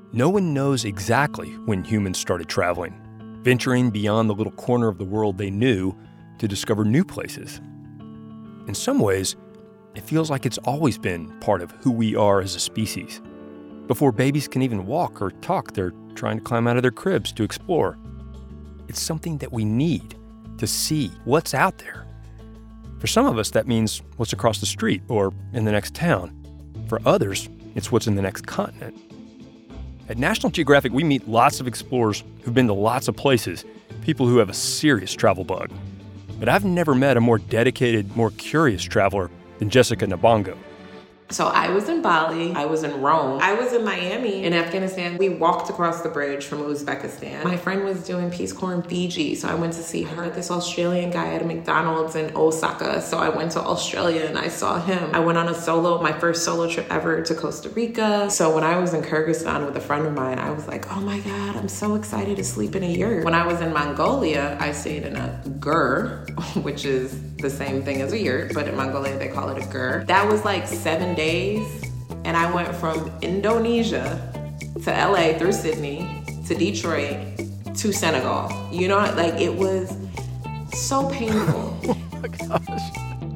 no one knows exactly when humans started traveling, venturing beyond the little corner of the world they knew to discover new places. In some ways, it feels like it's always been part of who we are as a species. Before babies can even walk or talk, they're trying to climb out of their cribs to explore. It's something that we need to see what's out there. For some of us, that means what's across the street or in the next town. For others, it's what's in the next continent. At National Geographic, we meet lots of explorers who've been to lots of places, people who have a serious travel bug. But I've never met a more dedicated, more curious traveler than Jessica Nabongo. So I was in Bali, I was in Rome, I was in Miami, in Afghanistan. We walked across the bridge from Uzbekistan. My friend was doing Peace Corps in Fiji, so I went to see her. This Australian guy at a McDonald's in Osaka, so I went to Australia and I saw him. I went on my first solo trip ever to Costa Rica. So when I was in Kyrgyzstan with a friend of mine, I was like, oh my God, I'm so excited to sleep in a yurt. When I was in Mongolia, I stayed in a gur, which is the same thing as a yurt, but in Mongolia they call it a gur. That was like 7 days, and I went from Indonesia to LA through Sydney to Detroit to Senegal. You know, like it was so painful. Oh my gosh.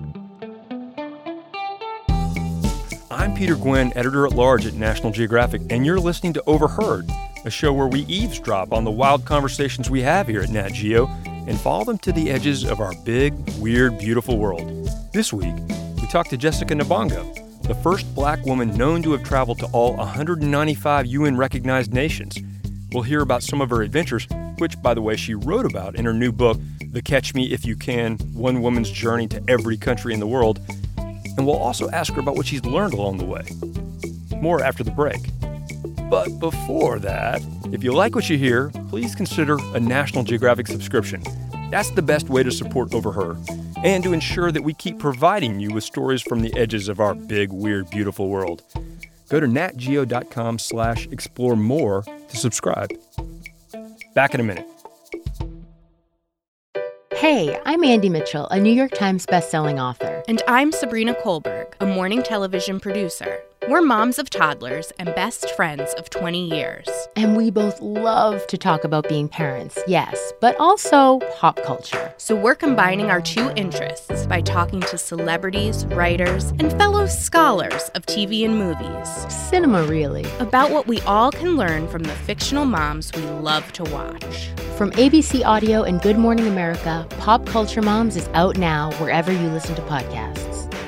I'm Peter Gwinn, editor-at-large at National Geographic, and you're listening to Overheard, a show where we eavesdrop on the wild conversations we have here at Nat Geo and follow them to the edges of our big, weird, beautiful world. This week, we talk to Jessica Nabongo, the first black woman known to have traveled to all 195 UN-recognized nations. We'll hear about some of her adventures, which, by the way, she wrote about in her new book, The Catch Me If You Can, One Woman's Journey to Every Country in the World. And we'll also ask her about what she's learned along the way. More after the break. But before that, if you like what you hear, please consider a National Geographic subscription. That's the best way to support Overheard and to ensure that we keep providing you with stories from the edges of our big, weird, beautiful world. Go to natgeo.com/explore more to subscribe. Back in a minute. Hey, I'm Andy Mitchell, a New York Times bestselling author. And I'm Sabrina Kohlberg, a morning television producer. We're moms of toddlers and best friends of 20 years. And we both love to talk about being parents, yes, but also pop culture. So we're combining our two interests by talking to celebrities, writers, and fellow scholars of TV and movies. Cinema, really. About what we all can learn from the fictional moms we love to watch. From ABC Audio and Good Morning America, Pop Culture Moms is out now wherever you listen to podcasts.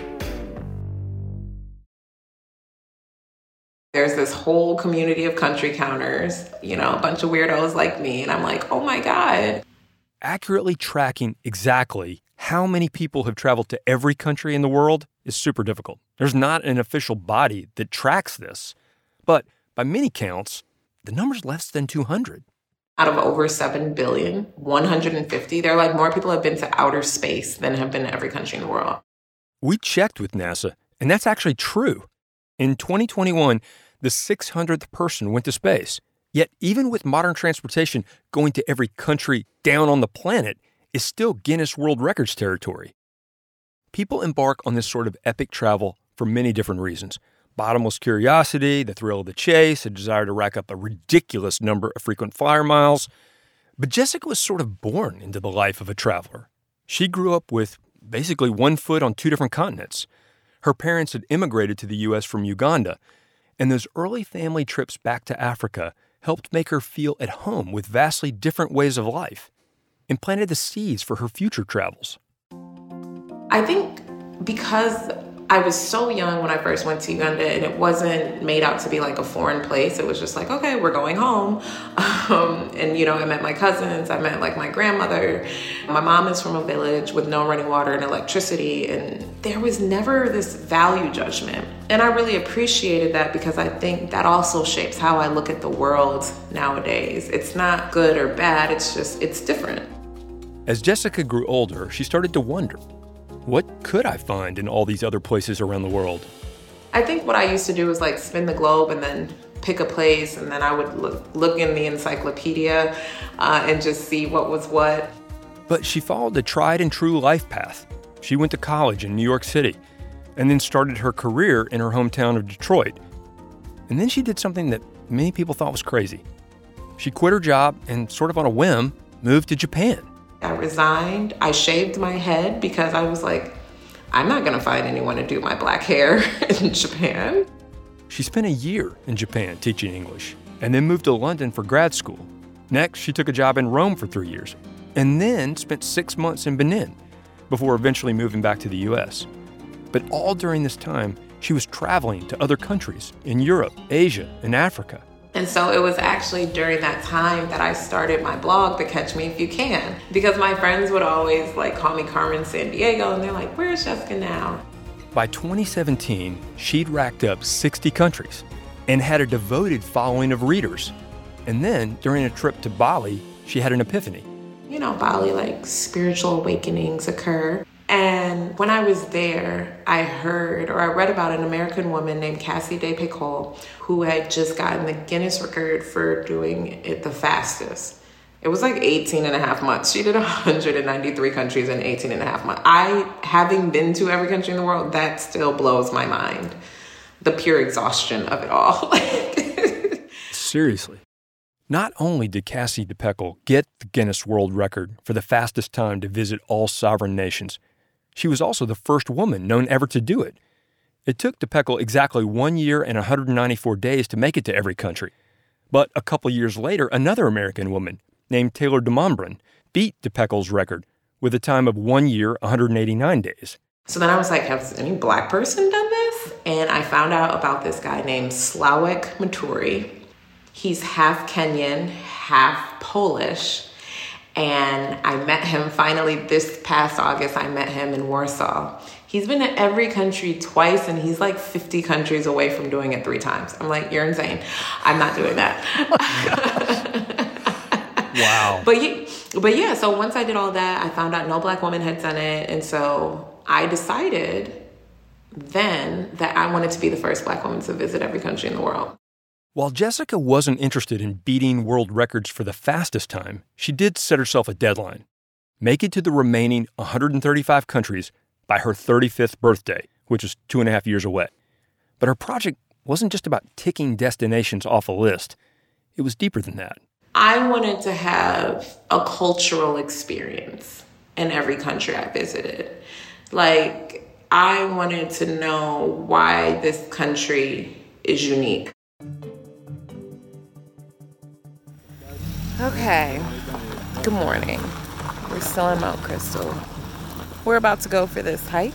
There's this whole community of country counters, you know, a bunch of weirdos like me. And I'm like, oh my God. Accurately tracking exactly how many people have traveled to every country in the world is super difficult. There's not an official body that tracks this. But by many counts, the number's less than 200. Out of over 7 billion, 150, they're like more people have been to outer space than have been to every country in the world. We checked with NASA, and that's actually true. In 2021, the 600th person went to space. Yet even with modern transportation, going to every country down on the planet is still Guinness World Records territory. People embark on this sort of epic travel for many different reasons. Bottomless curiosity, the thrill of the chase, a desire to rack up a ridiculous number of frequent flyer miles. But Jessica was sort of born into the life of a traveler. She grew up with basically one foot on two different continents. Her parents had immigrated to the U.S. from Uganda, and those early family trips back to Africa helped make her feel at home with vastly different ways of life and planted the seeds for her future travels. I think because I was so young when I first went to Uganda and it wasn't made out to be like a foreign place. It was just like, okay, we're going home. And, you know, I met my cousins. I met like my grandmother. My mom is from a village with no running water and electricity. And there was never this value judgment. And I really appreciated that because I think that also shapes how I look at the world nowadays. It's not good or bad. It's just, it's different. As Jessica grew older, she started to wonder, what could I find in all these other places around the world? I think what I used to do was like spin the globe and then pick a place, and then I would look in the encyclopedia and just see what was what. But she followed a tried and true life path. She went to college in New York City and then started her career in her hometown of Detroit. And then she did something that many people thought was crazy. She quit her job and, sort of on a whim, moved to Japan. I resigned. I shaved my head because I was like, I'm not going to find anyone to do my black hair in Japan. She spent a year in Japan teaching English and then moved to London for grad school. Next, she took a job in Rome for 3 years and then spent 6 months in Benin before eventually moving back to the U.S. But all during this time, she was traveling to other countries in Europe, Asia, and Africa. And so it was actually during that time that I started my blog, The Catch Me If You Can, because my friends would always call me Carmen Sandiego, and they're like, where's Jessica now? By 2017, she'd racked up 60 countries and had a devoted following of readers. And then, during a trip to Bali, she had an epiphany. You know, Bali, spiritual awakenings occur. And when I was there, I read about an American woman named Cassie DePecol who had just gotten the Guinness record for doing it the fastest. It was 18 and a half months. She did 193 countries in 18 and a half months. Having been to every country in the world, that still blows my mind. The pure exhaustion of it all. Seriously. Not only did Cassie DePecol get the Guinness World Record for the fastest time to visit all sovereign nations, she was also the first woman known ever to do it. It took DePecol exactly 1 year and 194 days to make it to every country. But a couple years later, another American woman named Taylor DeMombrin beat DePecol's record with a time of 1 year, 189 days. So then I was like, has any black person done this? And I found out about this guy named Slawek Maturi. He's half Kenyan, half Polish. And I met him finally this past August. I met him in Warsaw. He's been to every country twice, and he's 50 countries away from doing it 3 times. I'm like, you're insane. I'm not doing that. Wow. But yeah, so once I did all that, I found out no black woman had done it. And so I decided then that I wanted to be the first black woman to visit every country in the world. While Jessica wasn't interested in beating world records for the fastest time, she did set herself a deadline. Make it to the remaining 135 countries by her 35th birthday, which is 2.5 years away. But her project wasn't just about ticking destinations off a list. It was deeper than that. I wanted to have a cultural experience in every country I visited. I wanted to know why this country is unique. Okay, good morning. We're still in Mount Crystal. We're about to go for this hike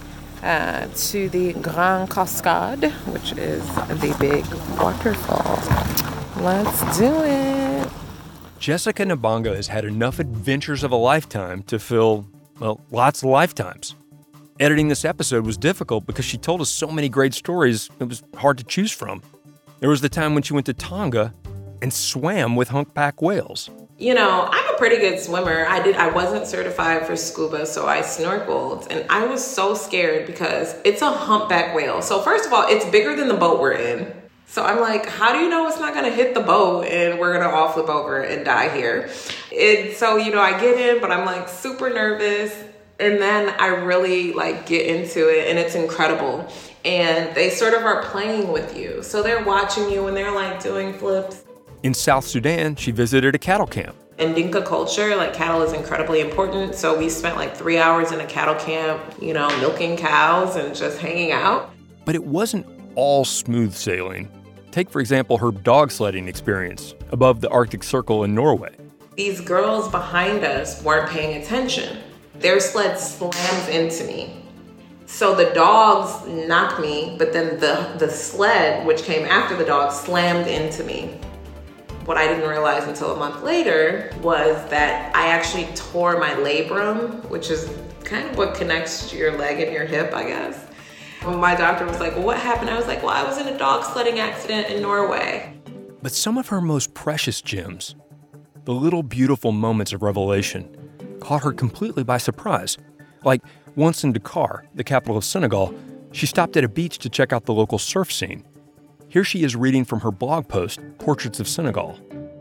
to the Grand Cascade, which is the big waterfall. Let's do it. Jessica Nabanga has had enough adventures of a lifetime to fill, lots of lifetimes. Editing this episode was difficult because she told us so many great stories it was hard to choose from. There was the time when she went to Tonga and swam with humpback whales. You know, I'm a pretty good swimmer. I wasn't certified for scuba, so I snorkeled. And I was so scared because it's a humpback whale. So first of all, it's bigger than the boat we're in. So I'm like, how do you know it's not going to hit the boat and we're going to all flip over and die here? So, I get in, but I'm super nervous. And then I really get into it, and it's incredible. And they sort of are playing with you. So they're watching you and they're doing flips. In South Sudan, she visited a cattle camp. In Dinka culture, cattle is incredibly important. So we spent 3 hours in a cattle camp, milking cows and just hanging out. But it wasn't all smooth sailing. Take, for example, her dog sledding experience above the Arctic Circle in Norway. These girls behind us weren't paying attention. Their sled slams into me. So the dogs knocked me, but then the sled, which came after the dog, slammed into me. What I didn't realize until a month later was that I actually tore my labrum, which is kind of what connects your leg and your hip, I guess. When my doctor was like, well, what happened? I was like, well, I was in a dog sledding accident in Norway. But some of her most precious gems, the little beautiful moments of revelation, caught her completely by surprise. Like once in Dakar, the capital of Senegal, she stopped at a beach to check out the local surf scene. Here she is reading from her blog post, Portraits of Senegal.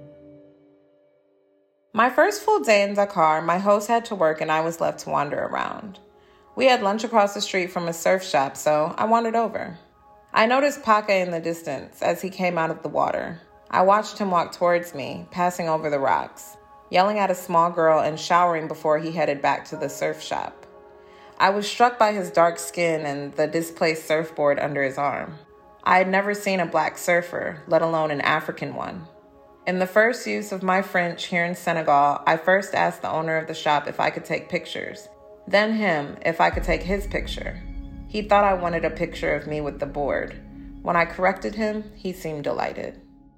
My first full day in Dakar, my host had to work and I was left to wander around. We had lunch across the street from a surf shop, so I wandered over. I noticed Paka in the distance as he came out of the water. I watched him walk towards me, passing over the rocks, yelling at a small girl and showering before he headed back to the surf shop. I was struck by his dark skin and the displaced surfboard under his arm. I had never seen a black surfer, let alone an African one. In the first use of my French here in Senegal, I first asked the owner of the shop if I could take pictures, then him if I could take his picture. He thought I wanted a picture of me with the board. When I corrected him, he seemed delighted.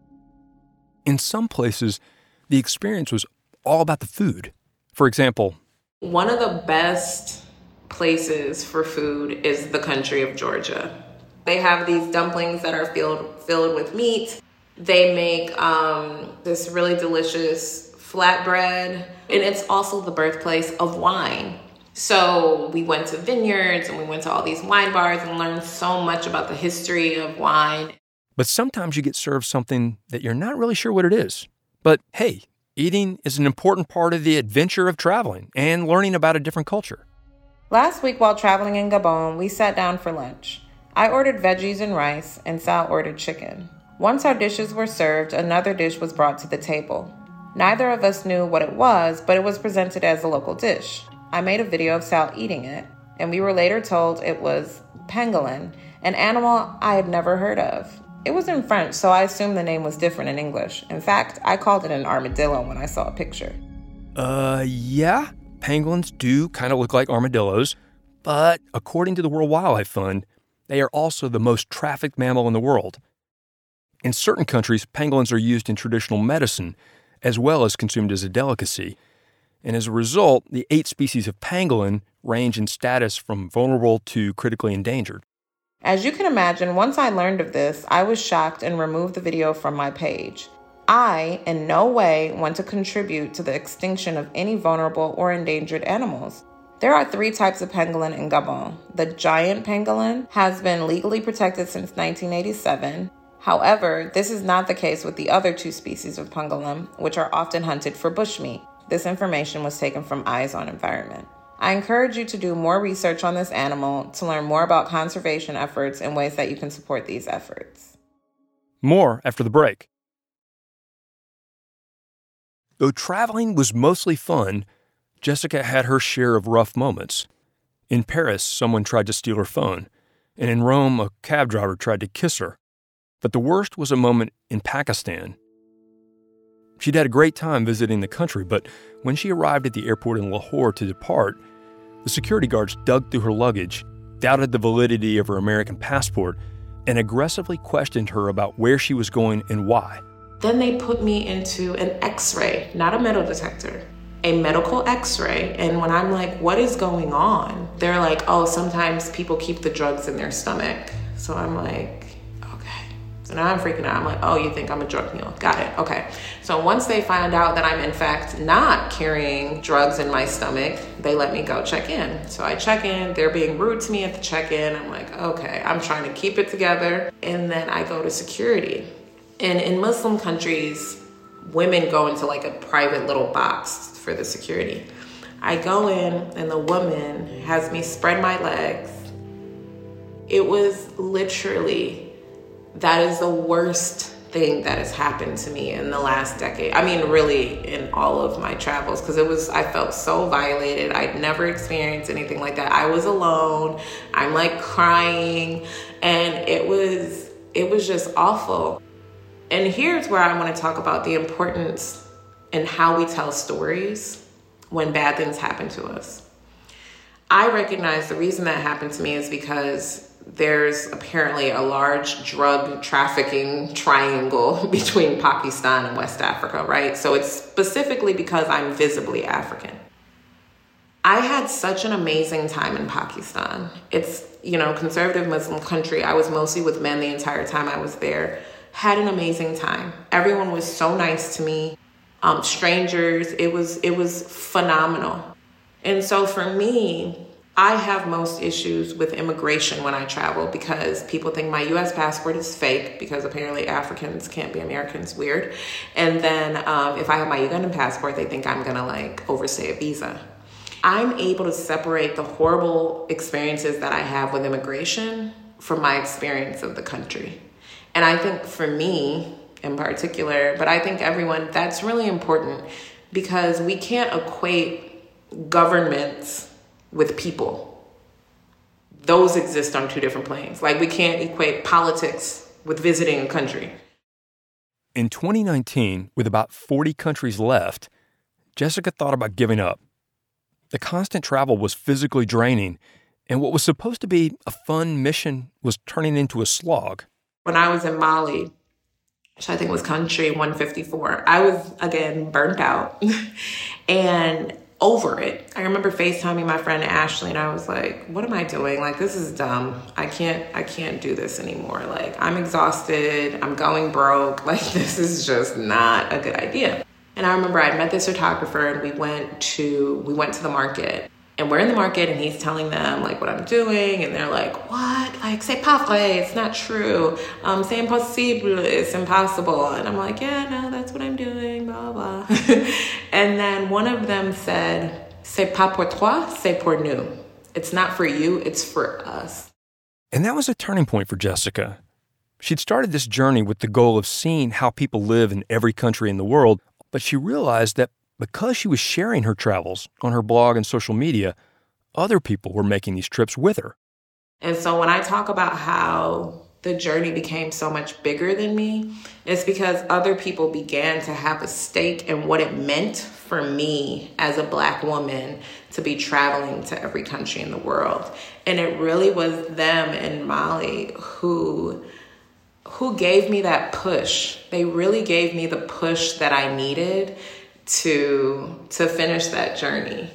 In some places, the experience was all about the food. For example, one of the best places for food is the country of Georgia. They have these dumplings that are filled with meat. They make this really delicious flatbread, and it's also the birthplace of wine. So we went to vineyards and we went to all these wine bars and learned so much about the history of wine. But sometimes you get served something that you're not really sure what it is. But hey, eating is an important part of the adventure of traveling and learning about a different culture. Last week while traveling in Gabon, we sat down for lunch. I ordered veggies and rice, and Sal ordered chicken. Once our dishes were served, another dish was brought to the table. Neither of us knew what it was, but it was presented as a local dish. I made a video of Sal eating it, and we were later told it was pangolin, an animal I had never heard of. It was in French, so I assumed the name was different in English. In fact, I called it an armadillo when I saw a picture. Yeah, pangolins do kind of look like armadillos, but according to the World Wildlife Fund, they are also the most trafficked mammal in the world. In certain countries, pangolins are used in traditional medicine, as well as consumed as a delicacy. And as a result, the 8 species of pangolin range in status from vulnerable to critically endangered. As you can imagine, once I learned of this, I was shocked and removed the video from my page. I, in no way, want to contribute to the extinction of any vulnerable or endangered animals. There are 3 types of pangolin in Gabon. The giant pangolin has been legally protected since 1987. However, this is not the case with the other 2 species of pangolin, which are often hunted for bushmeat. This information was taken from Eyes on Environment. I encourage you to do more research on this animal to learn more about conservation efforts and ways that you can support these efforts. More after the break. Though traveling was mostly fun, Jessica had her share of rough moments. In Paris, someone tried to steal her phone, and in Rome, a cab driver tried to kiss her. But the worst was a moment in Pakistan. She'd had a great time visiting the country, but when she arrived at the airport in Lahore to depart, the security guards dug through her luggage, doubted the validity of her American passport, and aggressively questioned her about where she was going and why. Then they put me into an X-ray, not a metal detector, a medical X-ray. And when I'm like, what is going on? They're like, oh, sometimes people keep the drugs in their stomach. So I'm like, so now I'm freaking out. I'm like, oh, you think I'm a drug mule? Got it. Okay. So once they find out that I'm in fact not carrying drugs in my stomach, they let me go check in. So I check in. They're being rude to me at the check-in. I'm like, okay, I'm trying to keep it together. And then I go to security. And in Muslim countries, women go into like a private little box for the security. I go in and the woman has me spread my legs. It was literally... that is the worst thing that has happened to me in the last decade. I mean, really in all of my travels, because I felt so violated. I'd never experienced anything like that. I was alone. I'm like crying, and it was just awful. And here's where I want to talk about the importance and how we tell stories when bad things happen to us. I recognize the reason that happened to me is because there's apparently a large drug trafficking triangle between Pakistan and West Africa, right? So it's specifically because I'm visibly African. I had such an amazing time in Pakistan. It's, conservative Muslim country. I was mostly with men the entire time I was there. Had an amazing time. Everyone was so nice to me. Strangers, it was phenomenal. And so for me, I have most issues with immigration when I travel because people think my U.S. passport is fake because apparently Africans can't be Americans. Weird. And then if I have my Ugandan passport, they think I'm going to overstay a visa. I'm able to separate the horrible experiences that I have with immigration from my experience of the country. And I think for me in particular, but I think everyone, that's really important because we can't equate governments with people. Those exist on two different planes. Like we can't equate politics with visiting a country. In 2019, with about 40 countries left, Jessica thought about giving up. The constant travel was physically draining, and what was supposed to be a fun mission was turning into a slog. When I was in Mali, which I think was country 154, I was, again, burnt out and over it. I remember FaceTiming my friend Ashley, and I was like, what am I doing? Like, this is dumb. I can't do this anymore. Like, I'm exhausted. I'm going broke. Like, this is just not a good idea. And I remember I met this photographer, and we went to the market. And we're in the market, and he's telling them, like, what I'm doing. And they're like, what? Like, c'est pas vrai. It's not true. C'est impossible. It's impossible. And I'm like, yeah, no, that's what I'm doing, blah, blah. And then one of them said, c'est pas pour toi, c'est pour nous. It's not for you, it's for us. And that was a turning point for Jessica. She'd started this journey with the goal of seeing how people live in every country in the world, but she realized that because she was sharing her travels on her blog and social media, other people were making these trips with her. And so when I talk about how the journey became so much bigger than me, it's because other people began to have a stake in what it meant for me as a Black woman to be traveling to every country in the world. And it really was them in Mali who gave me that push. They really gave me the push that I needed to finish that journey.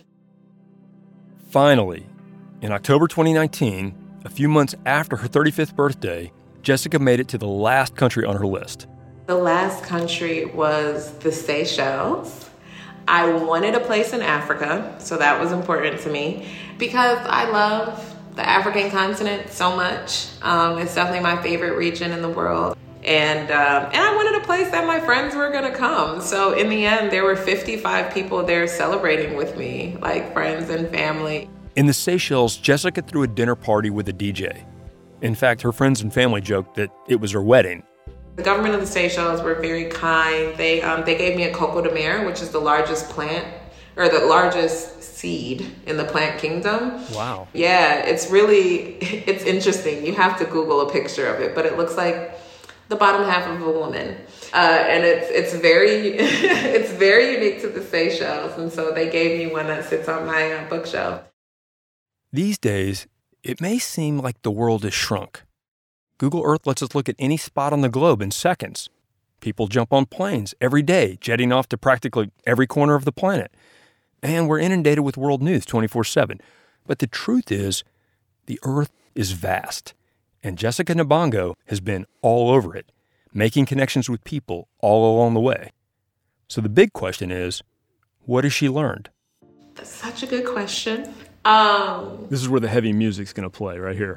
Finally, in October 2019, a few months after her 35th birthday, Jessica made it to the last country on her list. The last country was the Seychelles. I wanted a place in Africa, so that was important to me because I love the African continent so much. It's definitely my favorite region in the world. And I wanted a place that my friends were going to come. So in the end, there were 55 people there celebrating with me, like friends and family. In the Seychelles, Jessica threw a dinner party with a DJ. In fact, her friends and family joked that it was her wedding. The government of the Seychelles were very kind. They gave me a coco de mer, which is the largest plant, or the largest seed in the plant kingdom. Wow. Yeah, it's interesting. You have to Google a picture of it, but it looks like the bottom half of a woman. And it's very it's very unique to the Seychelles. And so they gave me one that sits on my bookshelf. These days, it may seem like the world has shrunk. Google Earth lets us look at any spot on the globe in seconds. People jump on planes every day, jetting off to practically every corner of the planet. And we're inundated with world news 24/7. But the truth is, the Earth is vast. And Jessica Nabongo has been all over it, making connections with people all along the way. So the big question is, what has she learned? That's such a good question. This is where the heavy music's going to play, right here.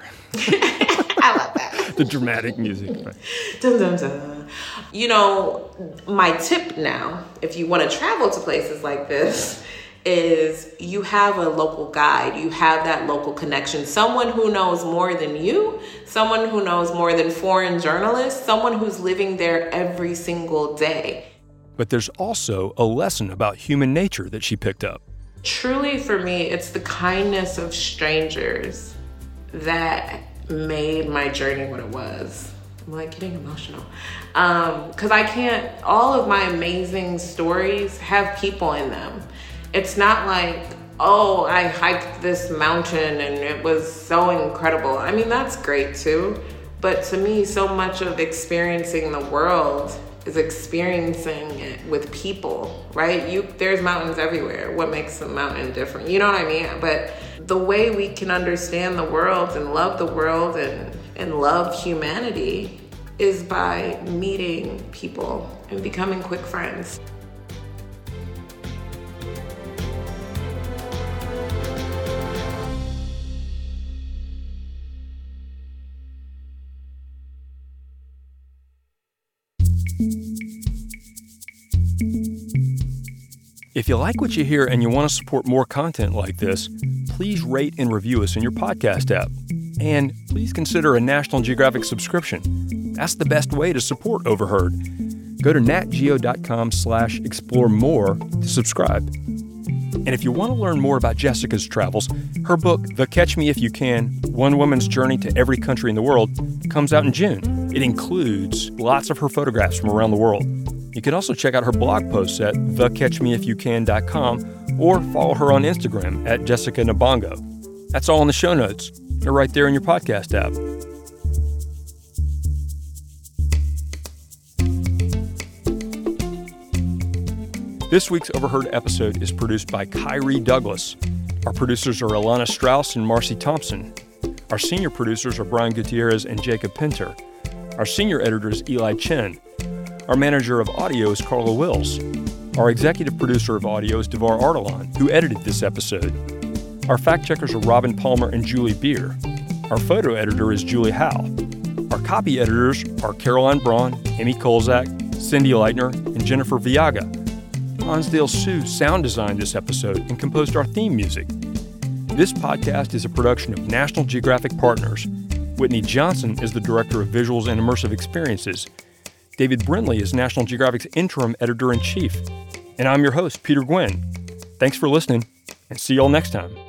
I love that. The dramatic music. Right. Dun, dun, dun. You know, my tip now, if you want to travel to places like this, is you have a local guide. You have that local connection. Someone who knows more than you, someone who knows more than foreign journalists, someone who's living there every single day. But there's also a lesson about human nature that she picked up. Truly, for me, it's the kindness of strangers that made my journey what it was. I'm like getting emotional. Because all of my amazing stories have people in them. It's not like, oh, I hiked this mountain and it was so incredible. I mean, that's great too. But to me, so much of experiencing the world is experiencing it with people, right? There's mountains everywhere. What makes a mountain different? You know what I mean? But the way we can understand the world and love the world and love humanity is by meeting people and becoming quick friends. If you like what you hear and you want to support more content like this, please rate and review us in your podcast app. And please consider a National Geographic subscription. That's the best way to support Overheard. Go to natgeo.com/explore more to subscribe. And if you want to learn more about Jessica's travels, her book, The Catch Me If You Can, One Woman's Journey to Every Country in the World, comes out in June. It includes lots of her photographs from around the world. You can also check out her blog posts at thecatchmeifyoucan.com or follow her on Instagram at Jessica Nabongo. That's all in the show notes. They're right there in your podcast app. This week's Overheard episode is produced by Kyrie Douglas. Our producers are Alana Strauss and Marcy Thompson. Our senior producers are Brian Gutierrez and Jacob Pinter. Our senior editor is Eli Chen. Our manager of audio is Carla Wills. Our executive producer of audio is Devar Ardalan, who edited this episode. Our fact checkers are Robin Palmer and Julie Beer. Our photo editor is Julie Howe. Our copy editors are Caroline Braun, Amy Kolzak, Cindy Leitner, and Jennifer Viaga. Hansdale Sue sound designed this episode and composed our theme music. This podcast is a production of National Geographic Partners. Whitney Johnson is the Director of Visuals and Immersive Experiences. David Brindley is National Geographic's Interim Editor-in-Chief. And I'm your host, Peter Gwynn. Thanks for listening, and see you all next time.